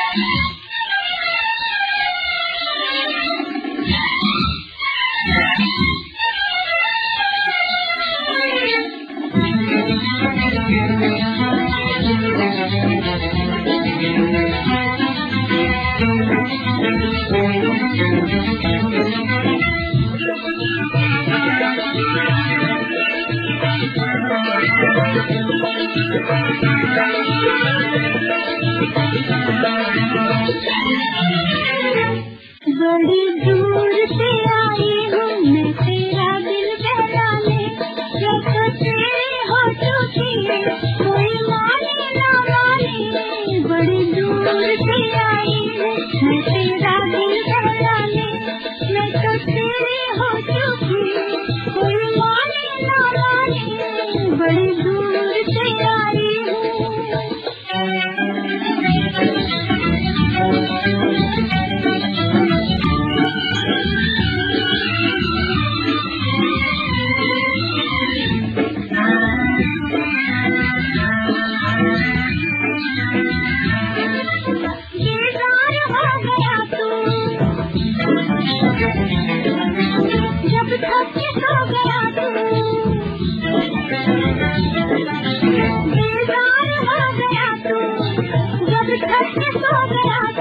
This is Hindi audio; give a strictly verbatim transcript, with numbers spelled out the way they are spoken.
बड़ी दूर से आई हूँ मैं तेरा दिल बहलाने, जब तेरे होठों की कोई माने ना माने। बड़ी दूर से आई हूँ मैं तेरा दिल बहलाने, मैं तो तेरे होठों की कोई माने ना माने। बड़ी दूर से आई हूँ। जब थक के सो गया तू, बेजार हो गया तू, जब थक के सो गया